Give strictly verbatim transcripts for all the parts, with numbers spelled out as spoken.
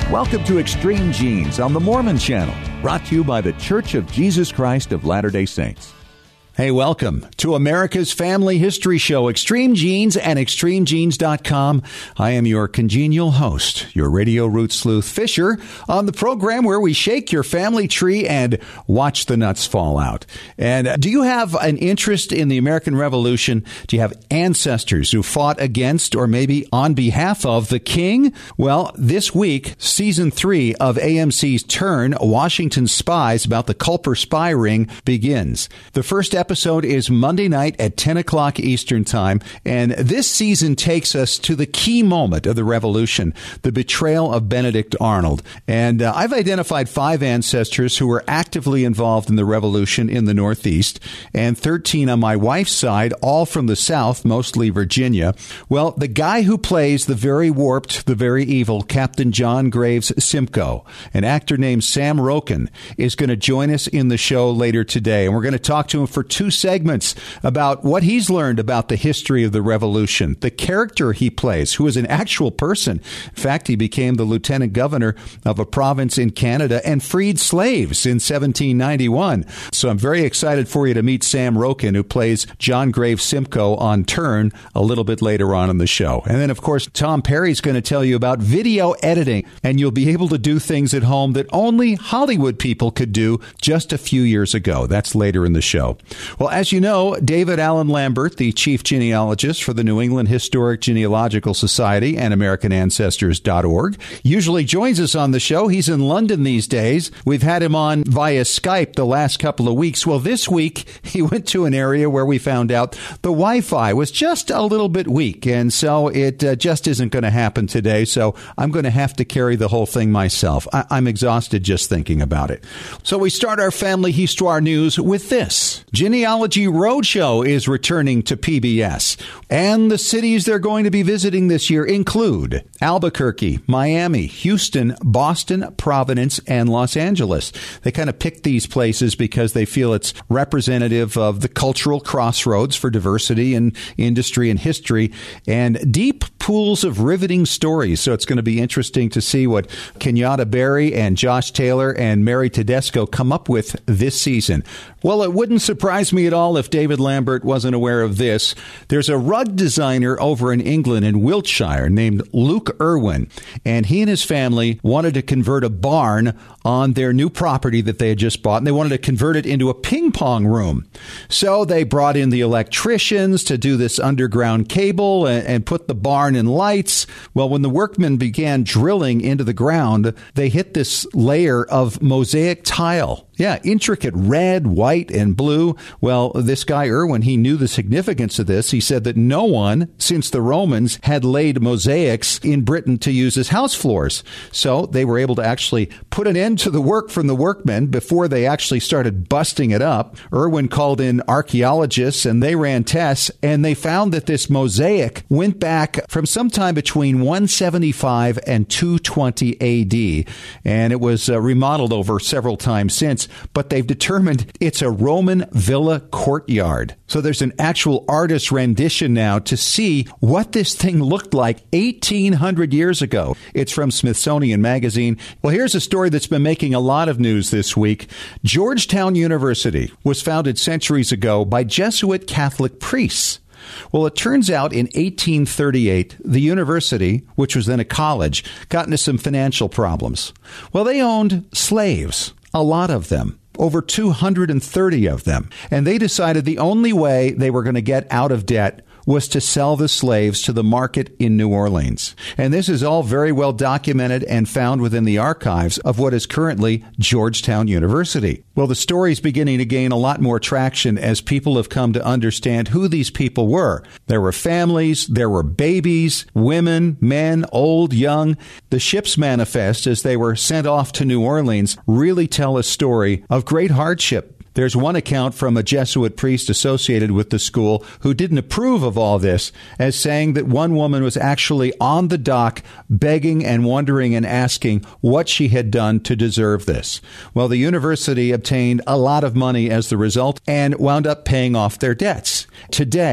Welcome to Extreme Genes on the Mormon Channel, brought to you by the Church of Jesus Christ of Latter-day Saints. Hey, welcome to America's Family History Show, Extreme Genes and extreme genes dot com. I am your congenial host, your radio root sleuth Fisher, on the program where we shake your family tree and watch the nuts fall out. And uh, do you have an interest in the American Revolution? Do you have ancestors who fought against or maybe on behalf of the king? Well, this week, season three of A M C's Turn, Washington Spies, about the Culper spy ring begins. The first episode episode is Monday night at ten o'clock Eastern Time, and this season takes us to the key moment of the Revolution, the betrayal of Benedict Arnold. And uh, I've identified five ancestors who were actively involved in the Revolution in the Northeast, and thirteen on my wife's side, all from the South, mostly Virginia. Well, the guy who plays the very warped, the very evil Captain John Graves Simcoe, an actor named Sam Roken, is going to join us in the show later today, and we're going to talk to him for two segments about what he's learned about the history of the Revolution, the character he plays, who is an actual person. In fact, he became the lieutenant governor of a province in Canada and freed slaves in seventeen ninety-one. So I'm very excited for you to meet Sam Roken, who plays John Graves Simcoe on Turn a little bit later on in the show. And then, of course, Tom Perry's going to tell you about video editing, and you'll be able to do things at home that only Hollywood people could do just a few years ago. That's later in the show. Well, as you know, David Allen Lambert, the chief genealogist for the New England Historic Genealogical Society and American Ancestors dot org, usually joins us on the show. He's in London these days. We've had him on via Skype the last couple of weeks. Well, this week, he went to an area where we found out the Wi-Fi was just a little bit weak, and so it uh, just isn't going to happen today, so I'm going to have to carry the whole thing myself. I- I'm exhausted just thinking about it. So we start our Family Histoire news with this. Genealogy Roadshow is returning to P B S, and the cities they're going to be visiting this year include Albuquerque, Miami, Houston, Boston, Providence, and Los Angeles. They kind of picked these places because they feel it's representative of the cultural crossroads for diversity in industry and history, and deep pools of riveting stories. So it's going to be interesting to see what Kenyatta Berry and Josh Taylor and Mary Tedesco come up with this season. Well, it wouldn't surprise me at all if David Lambert wasn't aware of this. There's a rug designer over in England in Wiltshire named Luke Irwin, and he and his family wanted to convert a barn on their new property that they had just bought, and they wanted to convert it into a ping pong room. So they brought in the electricians to do this underground cable and, and put the barn in lights. Well, when the workmen began drilling into the ground, they hit this layer of mosaic tile. Yeah, intricate red, white, and blue. Well, this guy, Irwin, he knew the significance of this. He said that no one, since the Romans, had laid mosaics in Britain to use as house floors. So they were able to actually put an end to the work from the workmen before they actually started busting it up. Irwin called in archaeologists, and they ran tests, and they found that this mosaic went back from sometime between one seventy-five and two twenty A D, and it was uh, remodeled over several times since. But they've determined it's a Roman villa courtyard. So there's an actual artist rendition now to see what this thing looked like eighteen hundred years ago. It's from Smithsonian Magazine. Well, here's a story that's been making a lot of news this week. Georgetown University was founded centuries ago by Jesuit Catholic priests. Well, it turns out in eighteen thirty-eight, the university, which was then a college, got into some financial problems. Well, they owned slaves. A lot of them, over two hundred thirty of them. And they decided the only way they were going to get out of debt was to sell the slaves to the market in New Orleans. And this is all very well documented and found within the archives of what is currently Georgetown University. Well, the story's beginning to gain a lot more traction as people have come to understand who these people were. There were families, there were babies, women, men, old, young. The ship's manifest, as they were sent off to New Orleans, really tell a story of great hardship. There's one account from a Jesuit priest associated with the school who didn't approve of all this, as saying that one woman was actually on the dock begging and wondering and asking what she had done to deserve this. Well, the university obtained a lot of money as the result and wound up paying off their debts. Today,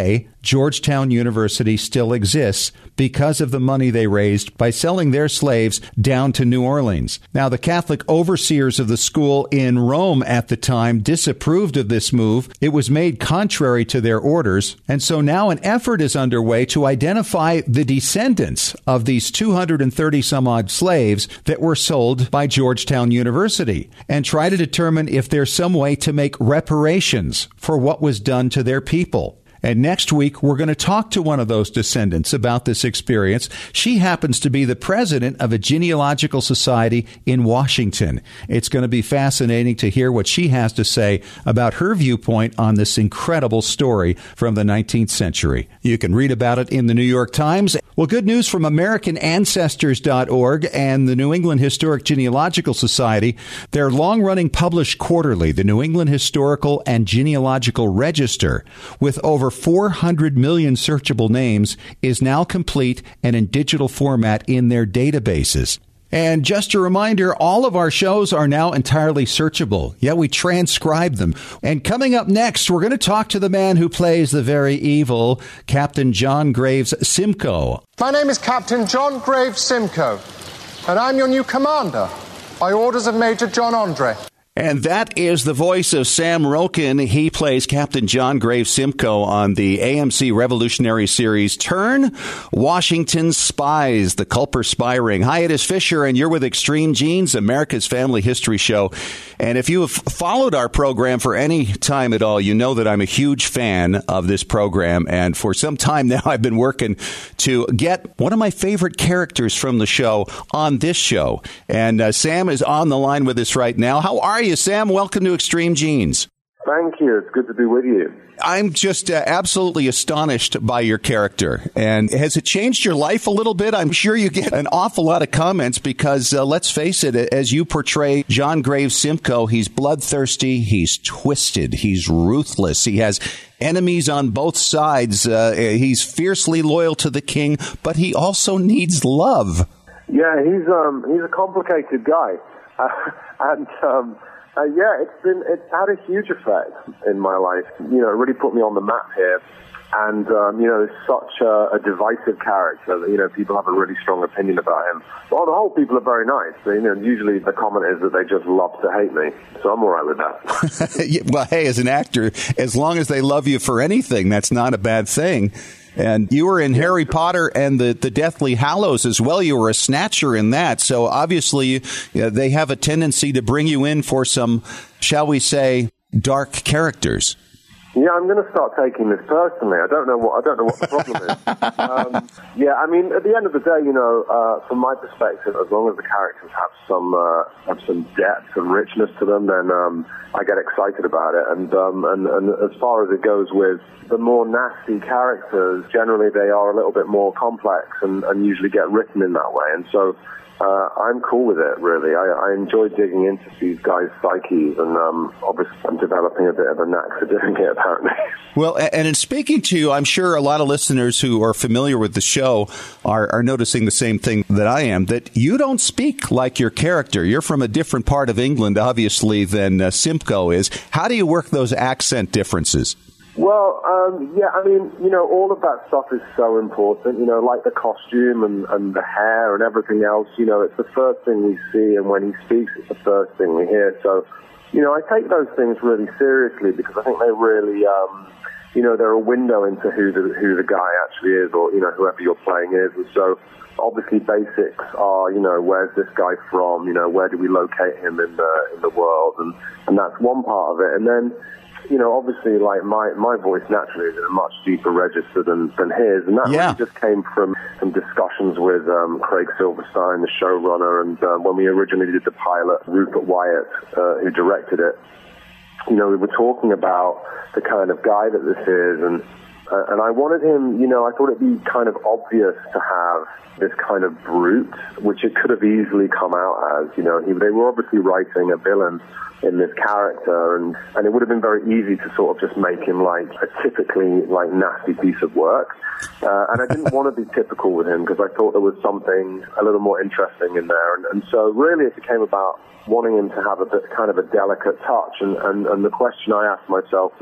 Georgetown University still exists because of the money they raised by selling their slaves down to New Orleans. Now, the Catholic overseers of the school in Rome at the time disapproved of this move. It was made contrary to their orders, and so now an effort is underway to identify the descendants of these two hundred thirty some odd slaves that were sold by Georgetown University and try to determine if there's some way to make reparations for what was done to their people. And next week, we're going to talk to one of those descendants about this experience. She happens to be the president of a genealogical society in Washington. It's going to be fascinating to hear what she has to say about her viewpoint on this incredible story from the nineteenth century. You can read about it in the New York Times. Well, good news from American Ancestors dot org and the New England Historic Genealogical Society. Their long-running published quarterly, the New England Historical and Genealogical Register, with over four hundred million searchable names, is now complete and in digital format in their databases. And just a reminder, all of our shows are now entirely searchable. Yeah, we transcribe them. And coming up next, we're going to talk to the man who plays the very evil Captain John Graves Simcoe. My name is Captain John Graves Simcoe, and I'm your new commander, by orders of Major John Andre. And that is the voice of Sam Roken. He plays Captain John Graves Simcoe on the A M C Revolutionary series Turn, Washington Spies, the Culper Spy Ring. Hi, it is Fisher, and you're with Extreme Genes, America's Family History Show. And if you have followed our program for any time at all, you know that I'm a huge fan of this program. And for some time now, I've been working to get one of my favorite characters from the show on this show. And uh, Sam is on the line with us right now. How are you, Sam? Welcome to Extreme Genes. Thank you. It's good to be with you. I'm just uh, absolutely astonished by your character. And has it changed your life a little bit? I'm sure you get an awful lot of comments because, uh, let's face it, as you portray John Graves Simcoe, he's bloodthirsty, he's twisted, he's ruthless, he has enemies on both sides, uh, he's fiercely loyal to the king, but he also needs love. Yeah, he's um, he's a complicated guy. Uh, and... Um, Uh, yeah, it's been it's had a huge effect in my life. You know, it really put me on the map here. And, um, you know, it's such a, a divisive character that, you know, people have a really strong opinion about him. But on the whole, people are very nice. They, you know, usually the comment is that they just love to hate me. So I'm all right with that. Well, hey, as an actor, as long as they love you for anything, that's not a bad thing. And you were in Harry Potter and the, the Deathly Hallows as well. You were a snatcher in that. So obviously, you know, they have a tendency to bring you in for some, shall we say, dark characters. Yeah, I'm going to start taking this personally. I don't know what I don't know what the problem is. Um, yeah, I mean, at the end of the day, you know, uh, from my perspective, as long as the characters have some uh, have some depth and richness to them, then um, I get excited about it. And, um, and and as far as it goes with the more nasty characters, generally they are a little bit more complex and, and usually get written in that way. And so. Uh, I'm cool with it, really. I, I enjoy digging into these guys' psyches, and um, obviously I'm developing a bit of a knack for doing it, apparently. Well, and in speaking to you, I'm sure a lot of listeners who are familiar with the show are, are noticing the same thing that I am, that you don't speak like your character. You're from a different part of England, obviously, than uh, Simcoe is. How do you work those accent differences? Well, um, yeah, I mean, you know, all of that stuff is so important, you know, like the costume and, and the hair and everything else, you know, it's the first thing we see, and when he speaks, it's the first thing we hear. So, you know, I take those things really seriously because I think they really, um, you know, they're a window into who the, who the guy actually is, or, you know, whoever you're playing is. And so, obviously, basics are, you know, where's this guy from? You know, where do we locate him in the in the world? And, and that's one part of it. And then, you know, obviously, like, my, my voice naturally is in a much deeper register than, than his. And that yeah. really just came from some discussions with um, Craig Silverstein, the showrunner. And uh, when we originally did the pilot, Rupert Wyatt, uh, who directed it, you know, we were talking about the kind of guy that this is. And, uh, and I wanted him, you know, I thought it'd be kind of obvious to have this kind of brute, which it could have easily come out as. You know, he, they were obviously writing a villain in this character, and, and it would have been very easy to sort of just make him like a typically like nasty piece of work. Uh, and I didn't want to be typical with him because I thought there was something a little more interesting in there. And, and so really it became about wanting him to have a bit kind of a delicate touch. And, and, and the question I asked myself was,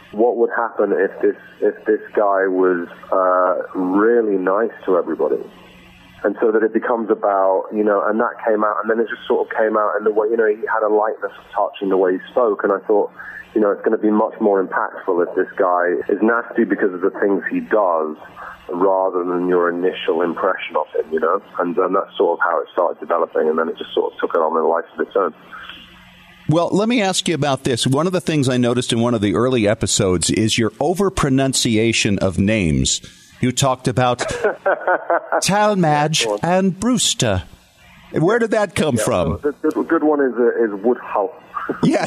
what would happen if this if this guy was uh, really nice to everybody, and so that it becomes about, you know, and that came out, and then it just sort of came out in the way, you know, he had a lightness of touch in the way he spoke, and I thought, you know, it's going to be much more impactful if this guy is nasty because of the things he does, rather than your initial impression of him, you know, and, and that's sort of how it started developing, and then it just sort of took it on a life of its own. Well, let me ask you about this. One of the things I noticed in one of the early episodes is your overpronunciation of names. You talked about Talmadge and Brewster. Where did that come yeah, from? The, the, the good one is uh, is Woodhull. Yes.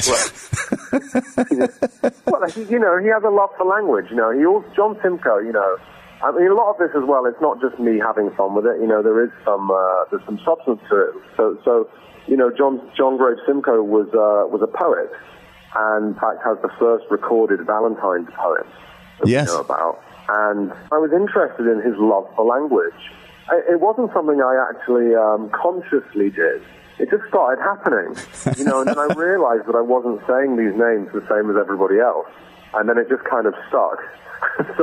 Well, he, you know, he has a love for language. You know, he also, John Simcoe. You know, I mean, a lot of this as well. It's not just me having fun with it. You know, there is some uh, there's some substance to it. So so. You know, John John Graves Simcoe was uh, was a poet, and in fact has the first recorded Valentine's poem that yes. we know about. And I was interested in his love for language. It wasn't something I actually um, consciously did. It just started happening, you know. And then I realized that I wasn't saying these names the same as everybody else, and then it just kind of stuck. so.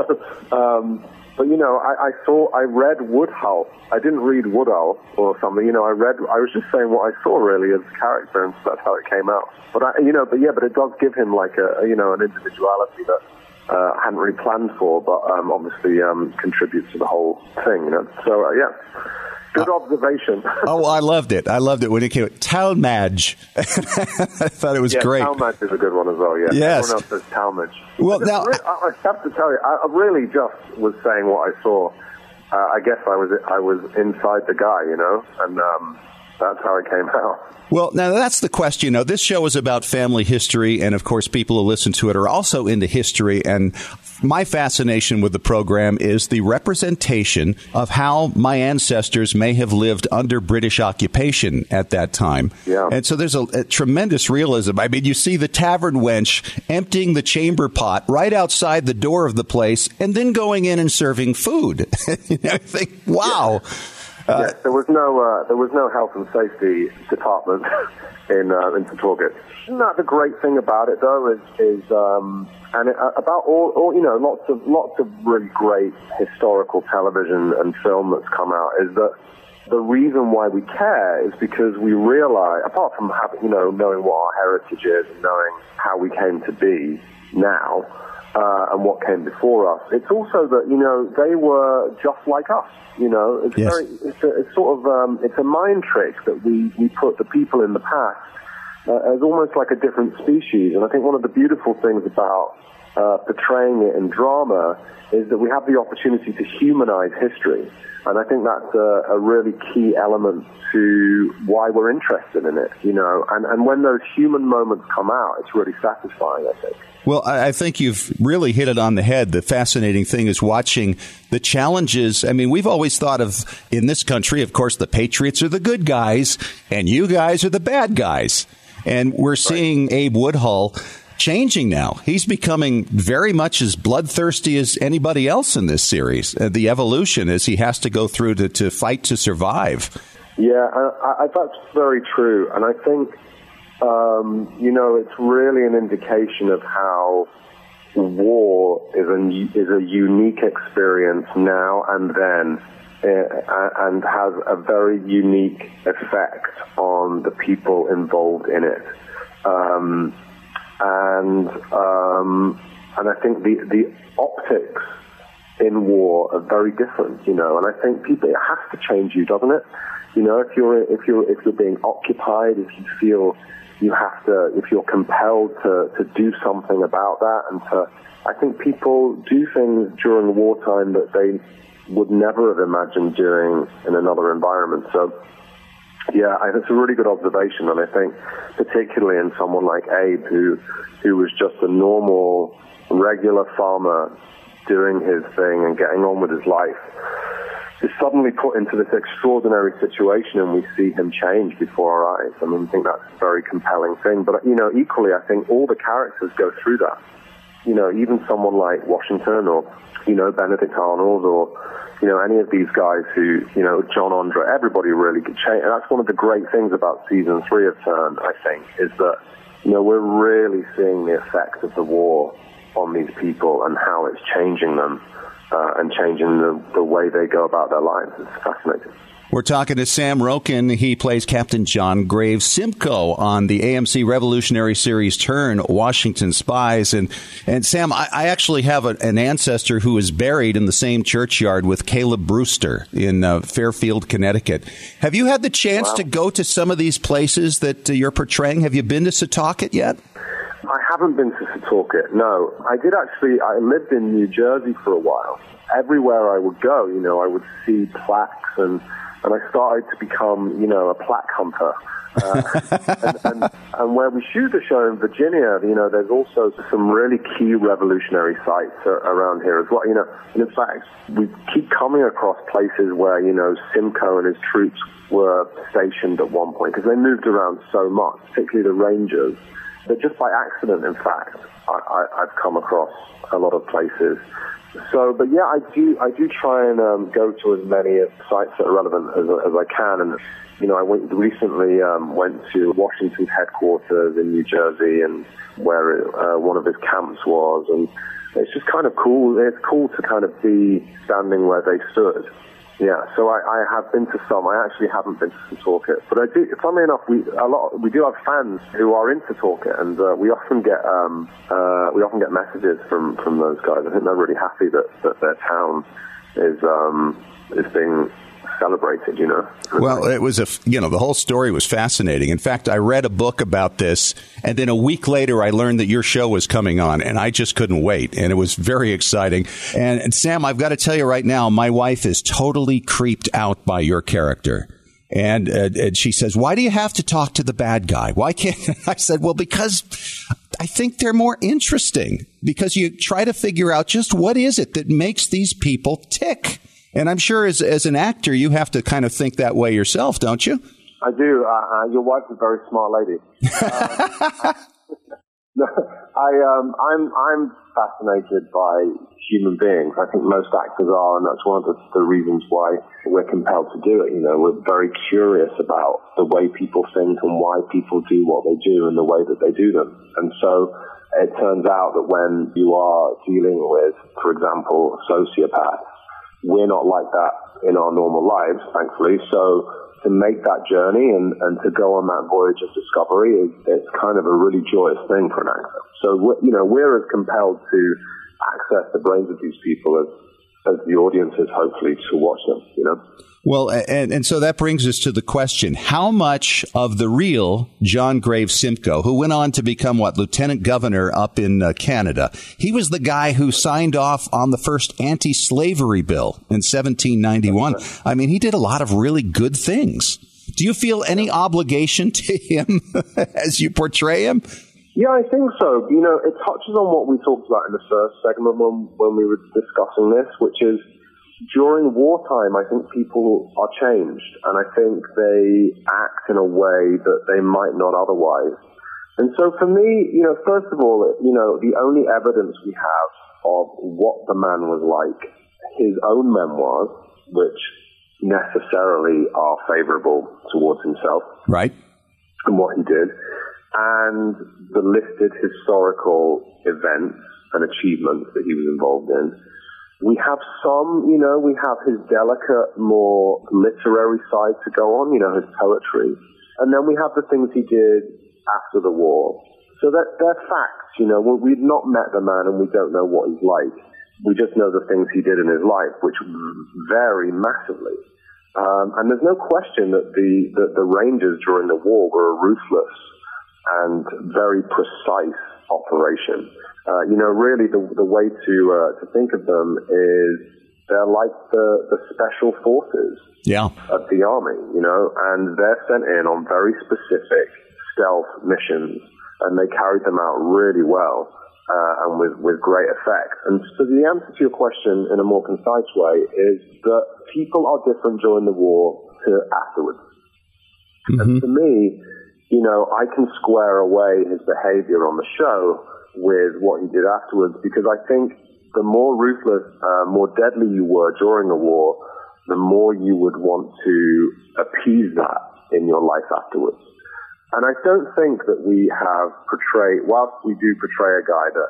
Um, But, you know, I, I saw, I read Woodhull. I didn't read Woodhull or something. You know, I read, I was just saying what I saw really as a character, and that's how it came out. But, I, you know, but yeah, but it does give him like a, you know, an individuality that uh, I hadn't really planned for, but um, obviously um, contributes to the whole thing, you know. So, uh, yeah. Good observation. Oh, I loved it. I loved it when it came out. Talmadge. I thought it was yeah, great. Talmadge is a good one as well, yeah. Yes. Everyone else says Talmadge. Well, now... Re- I have to tell you, I really just was saying what I saw. Uh, I guess I was I was inside the guy, you know, and um, that's how it came out. Well, now that's the question. You know, this show is about family history, and of course, people who listen to it are also into history. And my fascination with the program is the representation of how my ancestors may have lived under British occupation at that time. Yeah. And so there's a, a tremendous realism. I mean, you see the tavern wench emptying the chamber pot right outside the door of the place, and then going in and serving food. You know, I think, wow. Yeah. Uh, yes, there was no uh, there was no health and safety department in uh, in Secaucus. Isn't that the great thing about it, though? Is is um, and it, uh, about all, all you know, lots of lots of really great historical television and film that's come out is that the reason why we care is because we realize, apart from having, you know, knowing what our heritage is and knowing how we came to be now uh, and what came before us, it's also that, you know, they were just like us. You know, it's yes. very, it's, a, it's sort of, um, it's a mind trick that we, we put the people in the past uh, as almost like a different species. And I think one of the beautiful things about uh, portraying it in drama is that we have the opportunity to humanize history. And I think that's a, a really key element to why we're interested in it, you know. And, and when those human moments come out, it's really satisfying, I think. Well, I think you've really hit it on the head. The fascinating thing is watching the challenges. I mean, we've always thought of, in this country, of course, the patriots are the good guys, and you guys are the bad guys. And we're seeing right. Abe Woodhull changing now. He's becoming very much as bloodthirsty as anybody else in this series. Uh, the evolution as he has to go through to, to fight to survive. Yeah, I, I, that's very true. And I think... Um, you know, it's really an indication of how war is a, is a unique experience now and then, uh, and has a very unique effect on the people involved in it. Um, and um, and I think the, the optics in war are very different, you know, and I think people, it has to change you, doesn't it? You know, if you're, if you're, if you're being occupied, if you feel you have to, if you're compelled to, to do something about that, and to, I think people do things during wartime that they would never have imagined doing in another environment. So, yeah, I, it's a really good observation, and I think particularly in someone like Abe, who, who was just a normal, regular farmer doing his thing and getting on with his life, is suddenly put into this extraordinary situation, and we see him change before our eyes. I mean, I think that's a very compelling thing. But, you know, equally, I think all the characters go through that. You know, even someone like Washington or, you know, Benedict Arnold or, you know, any of these guys who, you know, John Andre, everybody really could change. And that's one of the great things about season three of Turn, I think, is that, you know, we're really seeing the effect of the war on these people and how it's changing them uh, and changing the, the way they go about their lives. It's fascinating. We're talking to Sam Roken. He plays Captain John Graves Simcoe on the A M C Revolutionary Series Turn, Washington Spies. And, and Sam, I, I actually have a, an ancestor who is buried in the same churchyard with Caleb Brewster in uh, Fairfield, Connecticut. Have you had the chance wow. to go to some of these places that uh, you're portraying? Have you been to Setauket yet? I haven't been to Setauket, no. I did actually, I lived in New Jersey for a while. Everywhere I would go, you know, I would see plaques and And I started to become, you know, a plaque hunter. Uh, and, and, and where we shoot the show in Virginia, you know, there's also some really key revolutionary sites around here as well. You know, and in fact, we keep coming across places where, you know, Simcoe and his troops were stationed at one point because they moved around so much, particularly the Rangers. But just by accident, in fact, I, I, I've come across a lot of places. So, but yeah, I do. I do try and um, go to as many sites that are relevant as, as I can. And you know, I went, recently um, went to Washington's headquarters in New Jersey, and where uh, one of his camps was, and it's just kind of cool. It's cool to kind of be standing where they stood. Yeah, so I, I have been to some. I actually haven't been to Setauket, but I do. Funnily enough, we a lot we do have fans who are in Setauket, and uh, we often get um, uh, we often get messages from, from those guys. I think they're really happy that, that their town is um, is being celebrated, you know. Well, it was a, you know, the whole story was fascinating. In fact, I read a book about this, and then a week later, I learned that your show was coming on, and I just couldn't wait, and it was very exciting. And, and Sam, I've got to tell you right now, my wife is totally creeped out by your character. And, uh, and she says, why do you have to talk to the bad guy? Why can't I said, well, because I think they're more interesting, because you try to figure out just what is it that makes these people tick. And I'm sure as as an actor, you have to kind of think that way yourself, don't you? I do. Uh, uh, your wife's a very smart lady. Um, no, I, um, I'm I'm fascinated by human beings. I think most actors are, and that's one of the, the reasons why we're compelled to do it. You know, we're very curious about the way people think and why people do what they do and the way that they do them. And so it turns out that when you are dealing with, for example, sociopaths, we're not like that in our normal lives, thankfully. So to make that journey and, and to go on that voyage of discovery, is, it's kind of a really joyous thing for an actor. So, we're, you know, we're as compelled to access the brains of these people as, as the audience is, hopefully, to watch them, you know? Well, and, and so that brings us to the question, how much of the real John Graves Simcoe, who went on to become, what, lieutenant governor up in uh, Canada, he was the guy who signed off on the first anti-slavery bill in seventeen ninety-one. I mean, he did a lot of really good things. Do you feel any obligation to him as you portray him? Yeah, I think so. You know, it touches on what we talked about in the first segment when, when we were discussing this, which is, during wartime, I think people are changed, and I think they act in a way that they might not otherwise. And so for me, you know, first of all, you know, the only evidence we have of what the man was like, his own memoirs, which necessarily are favorable towards himself. Right. And what he did, and the listed historical events and achievements that he was involved in. We have some, you know, we have his delicate, more literary side to go on, you know, his poetry. And then we have the things he did after the war. So that they're facts, you know. We've not met the man and we don't know what he's like. We just know the things he did in his life, which vary massively. Um, and there's no question that the, that the Rangers during the war were a ruthless and very precise operation. Uh, you know, really the the way to uh, to think of them is they're like the, the special forces yeah. of the army, you know, and they're sent in on very specific stealth missions, and they carried them out really well uh, and with, with great effect. And so the answer to your question in a more concise way is that people are different during the war to afterwards. Mm-hmm. And to me, you know, I can square away his behavior on the show with what he did afterwards, because I think the more ruthless, uh, more deadly you were during the war, the more you would want to appease that in your life afterwards. And I don't think that we have portrayed, whilst we do portray a guy that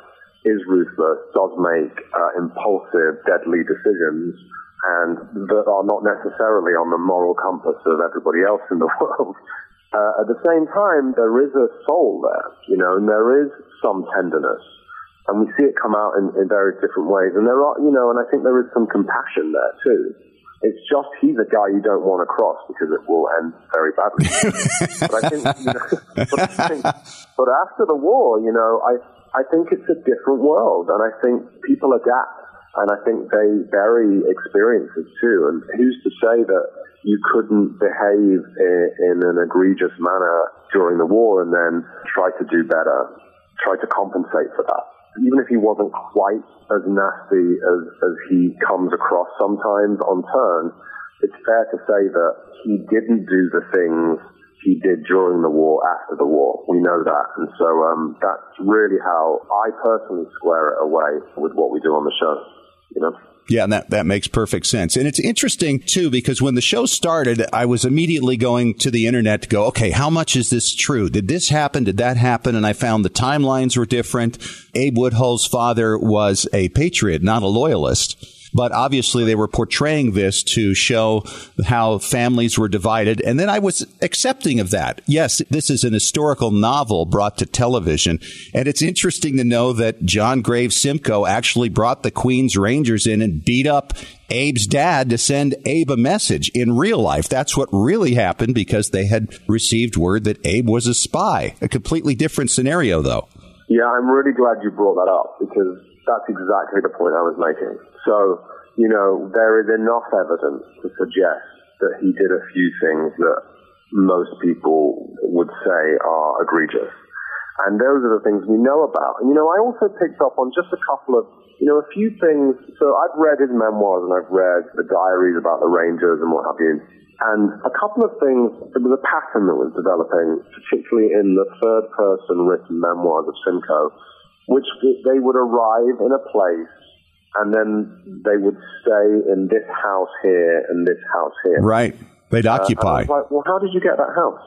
is ruthless, does make uh, impulsive, deadly decisions, and that are not necessarily on the moral compass of everybody else in the world. Uh, at the same time, there is a soul there, you know, and there is some tenderness. And we see it come out in, in various different ways. And there are, you know, and I think there is some compassion there too. It's just he's a guy you don't want to cross because it will end very badly. but I think, you know, but, I think, but after the war, you know, I, I think it's a different world. And I think people adapt. And I think they vary experiences too. And who's to say that you couldn't behave in, in an egregious manner during the war and then try to do better, try to compensate for that? Even if he wasn't quite as nasty as, as he comes across sometimes on turn, it's fair to say that he didn't do the things he did during the war after the war. We know that. And so um, that's really how I personally square it away with what we do on the show. You know? Yeah, and that, that makes perfect sense. And it's interesting, too, because when the show started, I was immediately going to the internet to go, okay, how much is this true? Did this happen? Did that happen? And I found the timelines were different. Abe Woodhull's father was a patriot, not a loyalist. But obviously they were portraying this to show how families were divided. And then I was accepting of that. Yes, this is an historical novel brought to television. And it's interesting to know that John Graves Simcoe actually brought the Queen's Rangers in and beat up Abe's dad to send Abe a message in real life. That's what really happened because they had received word that Abe was a spy. A completely different scenario, though. Yeah, I'm really glad you brought that up because that's exactly the point I was making. So, you know, there is enough evidence to suggest that he did a few things that most people would say are egregious. And those are the things we know about. And, you know, I also picked up on just a couple of, you know, a few things. So I've read his memoirs and I've read the diaries about the Rangers and what have you. And a couple of things, there was a pattern that was developing, particularly in the third-person written memoirs of Simcoe, which they would arrive in a place and then they would stay in this house here and this house here. Right. They'd occupy. Uh, and I was like, well, how did you get that house?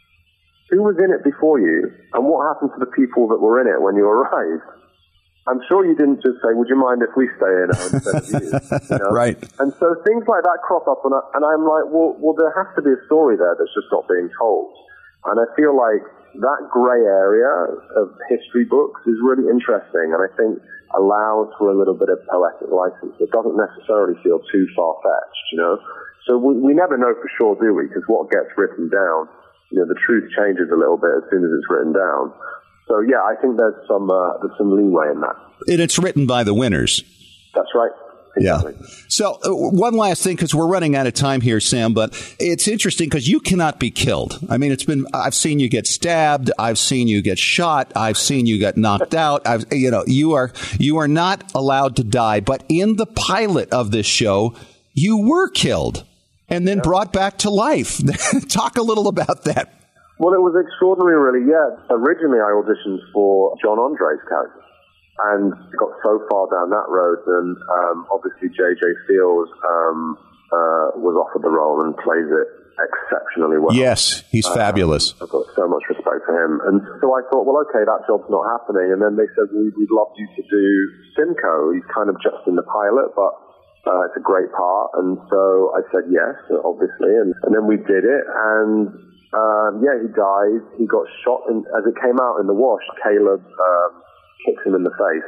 Who was in it before you? And what happened to the people that were in it when you arrived? I'm sure you didn't just say, would you mind if we stay in it instead of you? You know? Right. And so things like that crop up, and, I, and I'm like, well, well, there has to be a story there that's just not being told. And I feel like that grey area of history books is really interesting, and I think allows for a little bit of poetic license. It doesn't necessarily feel too far-fetched, you know? So we, we never know for sure, do we? Because what gets written down, you know, the truth changes a little bit as soon as it's written down. So, yeah, I think there's some uh, there's some leeway in that. And it's written by the winners. That's right. Exactly. Yeah. So uh, one last thing, because we're running out of time here, Sam, but it's interesting because you cannot be killed. I mean, it's been, I've seen you get stabbed. I've seen you get shot. I've seen you get knocked out. I've, you know, you are, you are not allowed to die. But in the pilot of this show, you were killed and then yeah. brought back to life. Talk a little about that. Well, it was extraordinary, really. Yeah. Originally, I auditioned for John Andre's character. And got so far down that road, and um, obviously J J Fields um, uh, was offered the role and plays it exceptionally well. Yes, he's uh, fabulous. I've got so much respect for him. And so I thought, well, okay, that job's not happening. And then they said, we, we'd love you to do Simcoe. He's kind of just in the pilot, but uh, it's a great part. And so I said yes, obviously. And, and then we did it. And um, yeah, he died. He got shot in, as it came out in the wash. Caleb Um, kicks him in the face,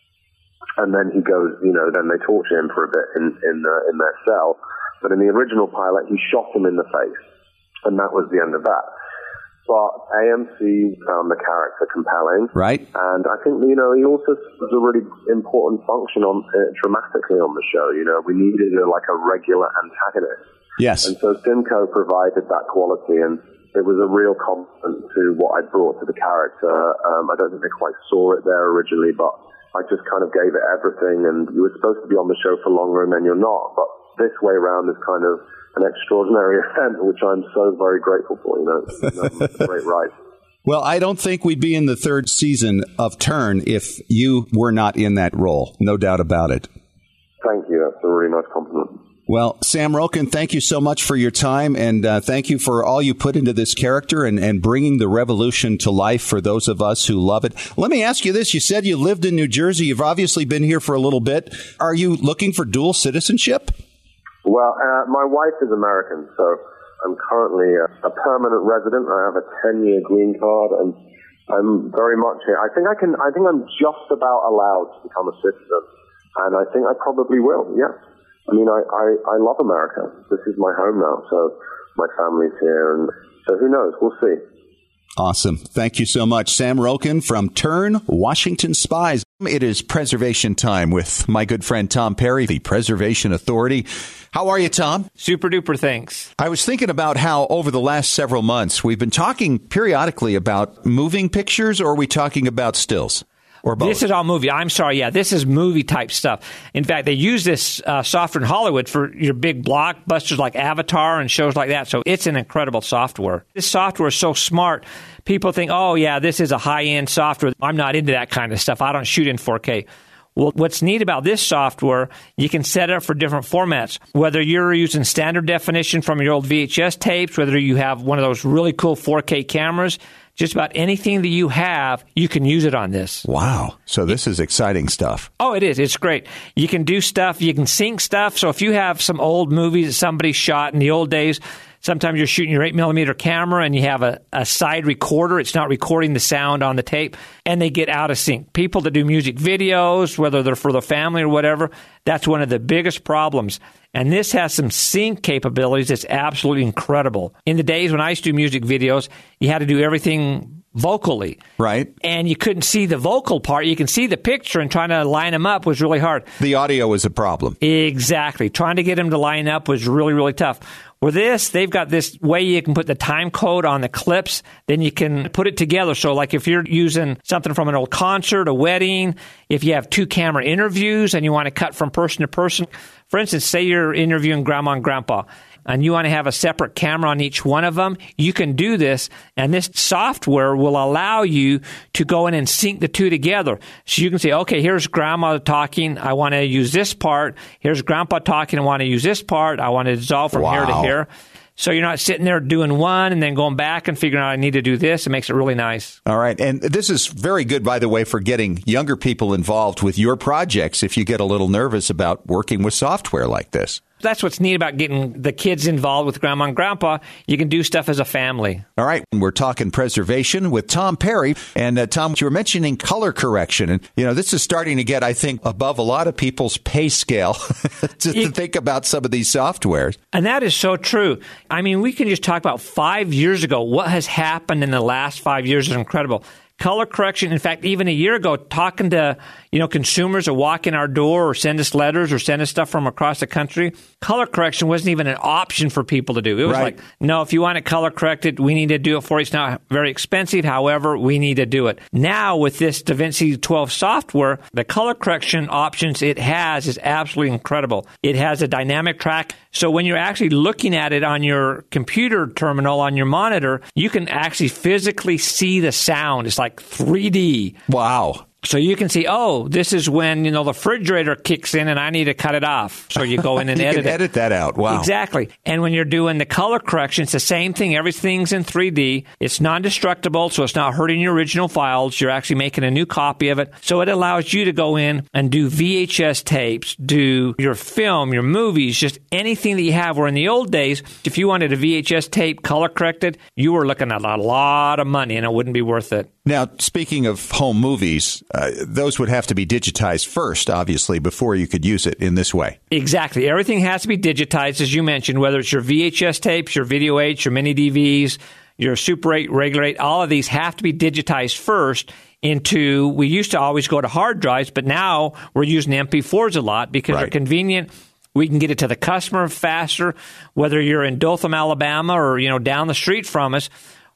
and then he goes, you know, then they torture him for a bit in in, uh, in their cell. But in the original pilot, he shot him in the face, and that was the end of that. But A M C found the character compelling, right? And I think, you know, he also was a really important function on uh, dramatically on the show. You know, we needed a, like a regular antagonist. Yes, and so Simcoe provided that quality, and it was a real compliment to what I brought to the character. Um, I don't think they quite saw it there originally, but I just kind of gave it everything. And you were supposed to be on the show for longer, and then you're not. But this way around is kind of an extraordinary event, which I'm so very grateful for. You know, it's a great ride. Well, I don't think we'd be in the third season of Turn if you were not in that role. No doubt about it. Thank you. That's a really nice compliment. Well, Sam Roken, thank you so much for your time, and uh, thank you for all you put into this character and, and bringing the revolution to life for those of us who love it. Let me ask you this. You said you lived in New Jersey. You've obviously been here for a little bit. Are you looking for dual citizenship? Well, uh, my wife is American, so I'm currently a, a permanent resident. I have a ten-year green card, and I'm very much here. I think I can. I think I'm just about allowed to become a citizen, and I think I probably will. Yeah. I mean, I, I, I love America. This is my home now, so my family's here, and so who knows? We'll see. Awesome. Thank you so much. Sam Roken from Turn Washington Spies. It is preservation time with my good friend Tom Perry, the Preservation Authority. How are you, Tom? Super duper, thanks. I was thinking about how over the last several months we've been talking periodically about moving pictures, or are we talking about stills? Or both? This is all movie. I'm sorry. Yeah, this is movie type stuff. In fact, they use this uh, software in Hollywood for your big blockbusters like Avatar and shows like that. So it's an incredible software. This software is so smart. People think, oh, yeah, this is a high-end software. I'm not into that kind of stuff. I don't shoot in four K. Well, what's neat about this software, you can set it up for different formats. Whether you're using standard definition from your old V H S tapes, whether you have one of those really cool four K cameras, just about anything that you have, you can use it on this. Wow. So this is exciting stuff. Oh, it is. It's great. You can do stuff. You can sync stuff. So if you have some old movies that somebody shot in the old days, sometimes you're shooting your eight millimeter camera and you have a, a side recorder. It's not recording the sound on the tape, and they get out of sync. People that do music videos, whether they're for the family or whatever, that's one of the biggest problems. And this has some sync capabilities that's absolutely incredible. In the days when I used to do music videos, you had to do everything vocally. Right. And you couldn't see the vocal part. You can see the picture, and trying to line them up was really hard. The audio was a problem. Exactly. Trying to get them to line up was really, really tough. With this, they've got this way you can put the time code on the clips, then you can put it together. So like if you're using something from an old concert, a wedding, if you have two camera interviews and you want to cut from person to person, for instance, say you're interviewing grandma and grandpa, and you want to have a separate camera on each one of them, you can do this, and this software will allow you to go in and sync the two together. So you can say, okay, here's grandma talking, I want to use this part. Here's grandpa talking, I want to use this part. I want to dissolve from wow. here to here. So you're not sitting there doing one and then going back and figuring out I need to do this. It makes it really nice. All right. And this is very good, by the way, for getting younger people involved with your projects if you get a little nervous about working with software like this. That's what's neat about getting the kids involved with grandma and grandpa. You can do stuff as a family. All right. We're talking preservation with Tom Perry. And uh, Tom, you were mentioning color correction. And, you know, this is starting to get, I think, above a lot of people's pay scale to, to think about some of these softwares. And that is so true. I mean, we can just talk about five years ago. What has happened in the last five years is incredible. Color correction, in fact, even a year ago, talking to, you know, consumers that walk in our door or send us letters or send us stuff from across the country, color correction wasn't even an option for people to do. It was right. like, no, if you want it color corrected, we need to do it for you. It's not very expensive. However, we need to do it. Now, with this DaVinci twelve software, the color correction options it has is absolutely incredible. It has a dynamic track. So when you're actually looking at it on your computer terminal, on your monitor, you can actually physically see the sound. It's like three D. Wow. So you can see, oh, this is when, you know, the refrigerator kicks in and I need to cut it off. So you go in and you edit can it. edit that out. Wow. Exactly. And when you're doing the color correction, it's the same thing. Everything's in three D. It's non-destructible, so it's not hurting your original files. You're actually making a new copy of it. So it allows you to go in and do V H S tapes, do your film, your movies, just anything that you have. Where in the old days, if you wanted a V H S tape color corrected, you were looking at a lot of money and it wouldn't be worth it. Now, speaking of home movies, uh, those would have to be digitized first, obviously, before you could use it in this way. Exactly. Everything has to be digitized, as you mentioned, whether it's your V H S tapes, your Video eights, your mini D Vs, your Super eight, Regular eight, all of these have to be digitized first into, we used to always go to hard drives, but now we're using M P fours a lot because right. they're convenient. We can get it to the customer faster, whether you're in Dothan, Alabama, or, you know, down the street from us.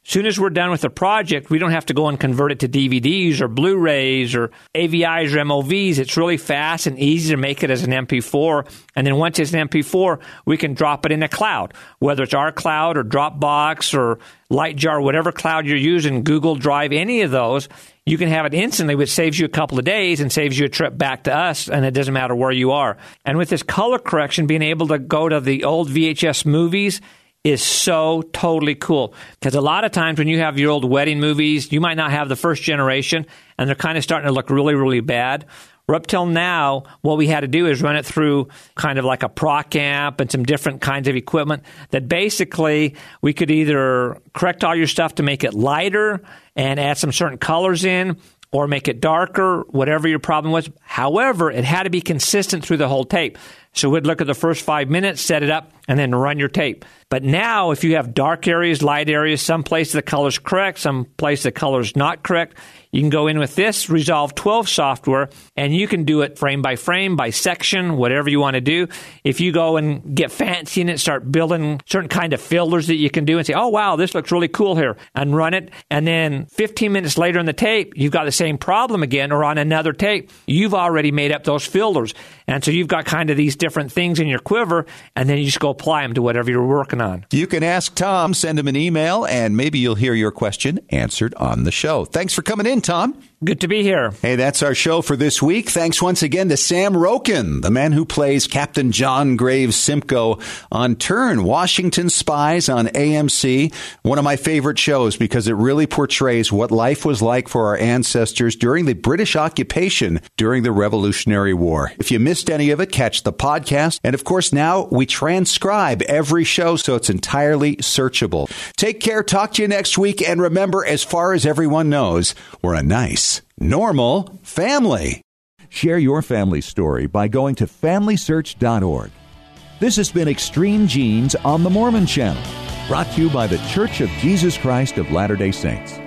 soon as we're done with the project, we don't have to go and convert it to D V Ds or Blu-rays or A V Is or M O Vs. It's really fast and easy to make it as an M P four. And then once it's an M P four, we can drop it in a cloud, whether it's our cloud or Dropbox or Lightjar, whatever cloud you're using, Google Drive, any of those. You can have it instantly, which saves you a couple of days and saves you a trip back to us, and it doesn't matter where you are. And with this color correction, being able to go to the old V H S movies is so totally cool. Because a lot of times when you have your old wedding movies, you might not have the first generation, and they're kind of starting to look really, really bad. Or up till now, what we had to do is run it through kind of like a proc amp and some different kinds of equipment that basically we could either correct all your stuff to make it lighter and add some certain colors in, or make it darker, whatever your problem was. However, it had to be consistent through the whole tape. So we'd look at the first five minutes, set it up, and then run your tape. But now, if you have dark areas, light areas, some place the color's correct, some place the color's not correct, you can go in with this Resolve twelve software, and you can do it frame by frame, by section, whatever you want to do. If you go and get fancy in it, start building certain kind of fillers that you can do and say, oh, wow, this looks really cool here, and run it. And then fifteen minutes later in the tape, you've got the same problem again, or on another tape, you've already made up those fillers. And so you've got kind of these different things in your quiver, and then you just go apply them to whatever you're working on. You can ask Tom, send him an email, and maybe you'll hear your question answered on the show. Thanks for coming in, Tom. Good to be here. Hey, that's our show for this week. Thanks once again to Sam Roken, the man who plays Captain John Graves Simcoe on Turn, Washington Spies on A M C. One of my favorite shows because it really portrays what life was like for our ancestors during the British occupation during the Revolutionary War. If you missed any of it, catch the podcast. And of course, now we transcribe every show, so it's entirely searchable. Take care. Talk to you next week. And remember, as far as everyone knows, we're a nice, normal family. Share your family story by going to family search dot org. This has been Extreme Genes on the Mormon Channel, brought to you by the Church of Jesus Christ of Latter-day Saints.